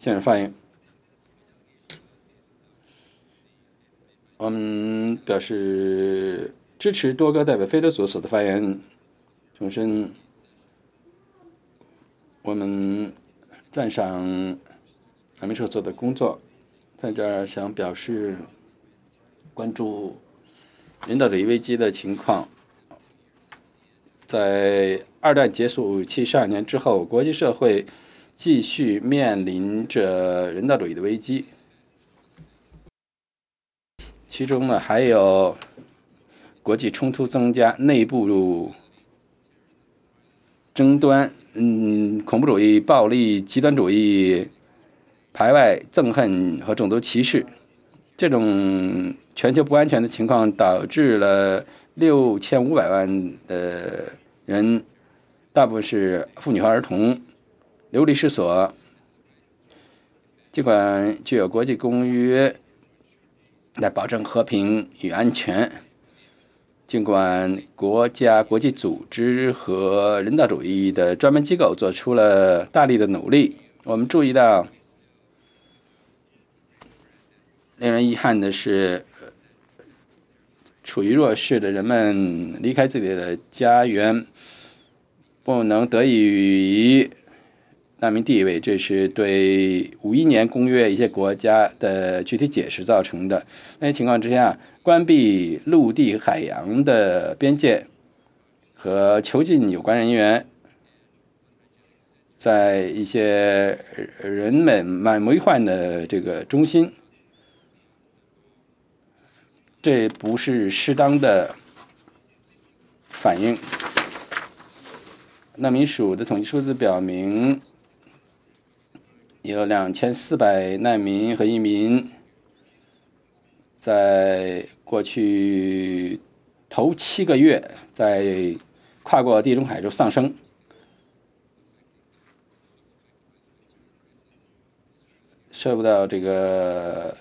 先生发言。我们表示支持多个代表非洲所的发言，重申我们赞赏难民所做的工作，在这儿想表示关注人道主义危机的情况。在二战结束72年之后，国际社会继续面临着人道主义的危机，其中呢还有国际冲突增加、内部争端、恐怖主义、暴力、极端主义、排外、憎恨和种族歧视。这种全球不安全的情况导致了6500万的人，大部分是妇女和儿童，流离失所。尽管具有国际公约来保证和平与安全，尽管国家、国际组织和人道主义的专门机构做出了大力的努力，我们注意到，令人遗憾的是，处于弱势的人们离开自己的家园，不能得益于难民地位，这是对51年公约一些国家的具体解释造成的。那些情况之下，关闭陆地、海洋的边界和囚禁有关人员，在一些人们蛮为患的这个中心，这不是适当的反应。难民署的统计数字表明，有2400难民和移民在过去头7个月在跨过地中海中丧生。受到这个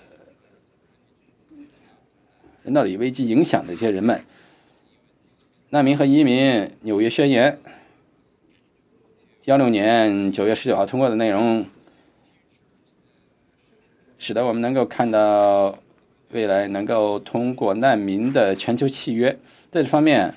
人道主义危机影响的这些人们，难民和移民纽约宣言16年9月19号通过的内容，使得我们能够看到未来能够通过难民的全球契约。在这方面，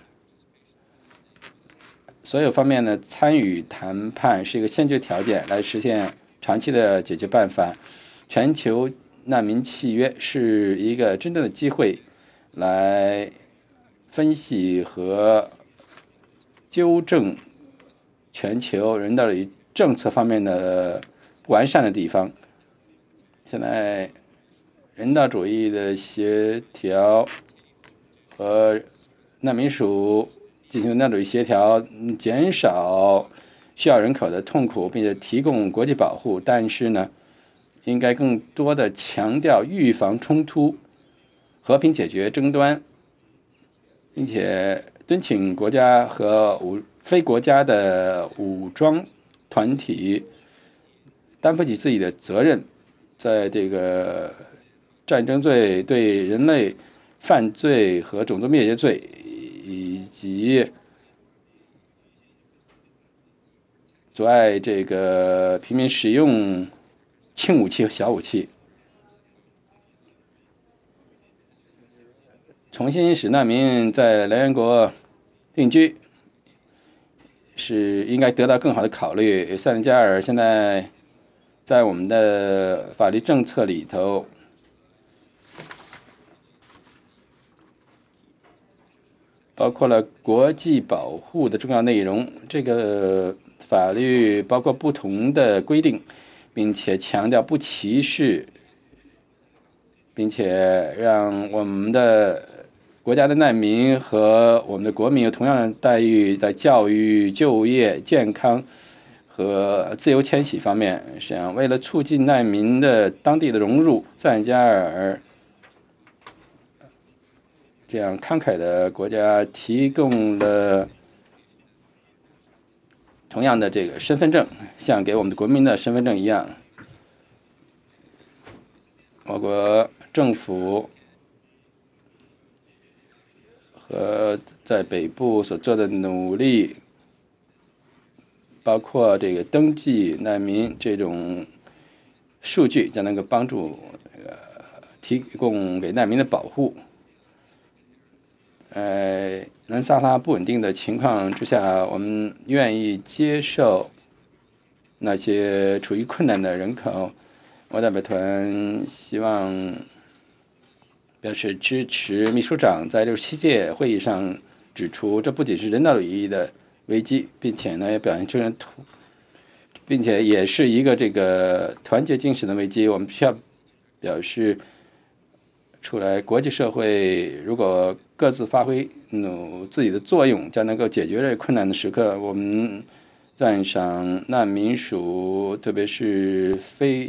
所有方面的参与谈判是一个先决条件，来实现长期的解决办法。全球难民契约是一个真正的机会，来分析和纠正全球人道主义政策方面的不完善的地方。现在人道主义的协调和难民署进行人道主义协调，减少需要人口的痛苦，并且提供国际保护。但是呢，应该更多的强调预防冲突、和平解决争端，并且敦请国家和非国家的武装团体担负起自己的责任，在这个战争罪、对人类犯罪和种族灭绝罪，以及阻碍这个平民使用轻武器和小武器，重新使难民在来源国定居，是应该得到更好的考虑。塞内加尔现在在我们的法律政策里头，包括了国际保护的重要内容。这个法律包括不同的规定，并且强调不歧视，并且让我们的国家的难民和我们的国民有同样的待遇，在教育、就业、健康和自由迁徙方面。实际上，为了促进难民的当地的融入，塞内加尔这样慷慨的国家提供了同样的这个身份证，像给我们的国民的身份证一样。我国政府和在北部所做的努力，包括这个登记难民这种数据，将能够帮助提供给难民的保护。南撒哈拉不稳定的情况之下，我们愿意接受那些处于困难的人口。我代表团希望表示支持秘书长在67届会议上指出，这不仅是人道主义的危机，并且呢也表现出并且也是一个这个团结精神的危机。我们必须要表示出来，国际社会如果各自发挥自己的作用，将能够解决这困难的时刻。我们赞赏难民署，特别是非